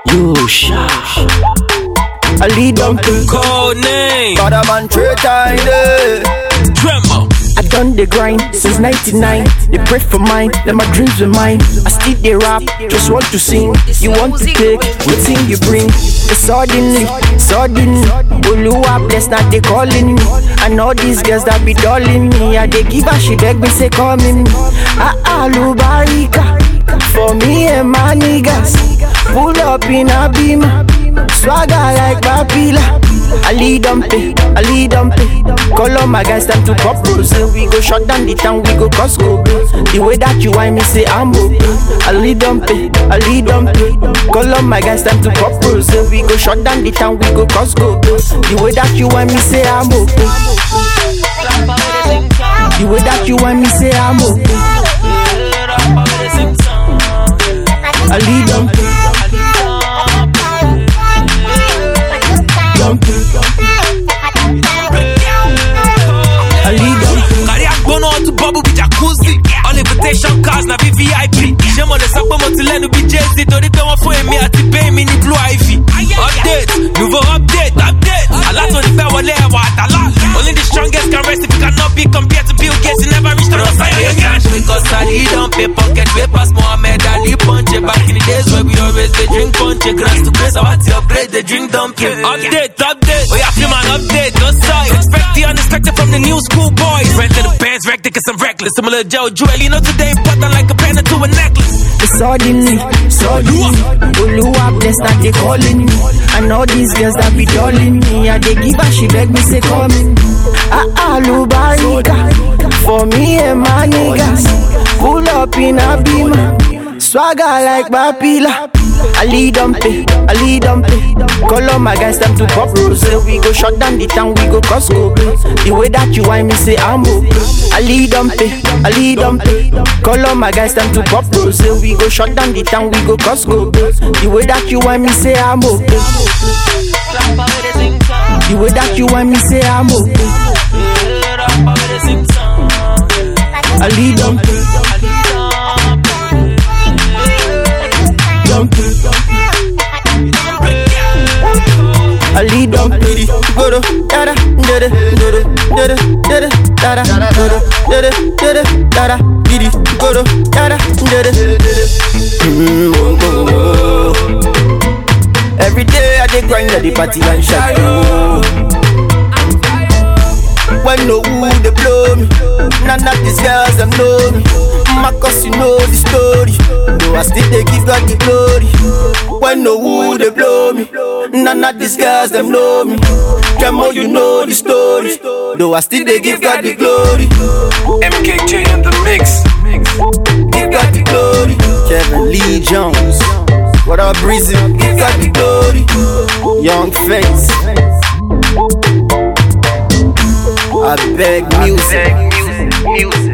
I lead them to code name. Got a man traitor. Tremor. I done the grind since 99. They pray for mine, then my dreams are mine. I still they rap, just want to sing. You want to take, what thing you bring? It's suddenly, Oluwa bless, now they calling me. I know these girls that be dolling me. I they give a she beg me say coming. Lubarika for me and my niggas. Pull up in a beam, swagger like Babila. I lead them pay. Call on my guys, time to pop rules. We go shut down the town, we go Costco. The way that you want me say I'm okay. I lead them pay. Call on my guys, time to pop rules. We go shut down the town, we go Costco. The way that you want me say I'm okay. The way that you want me say I'm okay. I lead them pay. To bubble with jacuzzi. All invitation cars na VIP. J'aime le sapo motilé nous BJZ. Tori pe won fún èmi àti pay mi ní Blue Ivy. Update, nouveau update. A lot on the fair wọlé ẹwà àtàlà. Only the strongest can rest if you cannot be compared to Bill Gates. You never reach the other side of your cash. Because I lead on pay pocket papers. Mohammed Ali punch. Back in the days where we always dey drink punch. Grass to grace, I want to upgrade the drink dumping. Update. Oh yeah, film an update. No side. Expect the unexpected from the new school boys. Rent to the bands, wreck cause I'm reckless. Similar Joe Jewel, you know today important like a penny to a necklace. It's suddenly, Oluwa bless, now they calling me. I know these girls that be dolling me. I they give her, she beg me say coming. Lubarika for me and my niggas. Pull up in a beam, swagger like Babila. I lead them pay. Call on my guys, time to pop rules. We go shut down the town, we go Costco. The way that you want me say I'm okay. I lead them pay. Call on my guys, time to pop rules. We go shut down the town, we go Costco. The way that you want me say I'm okay. The way that you want me say I'm okay. I lead them pay. I lead them pretty. Go to dada, dada, dada, dada, dada, dada, dada, dada, dada, didi. Go to dada, dada, dada. Every day I dey grind at the party and shot. When no who they blow me, none of these girls them know me. Cause you know the story, though I still they give God the glory. When no who they blow me, none of these girls them know me. Tremor, you know the story, though I still they give God the glory. MKJ in the mix. Give God the glory. Kevin Lee Jones, what up Breezy? Give God the glory. Young Face, I beg music.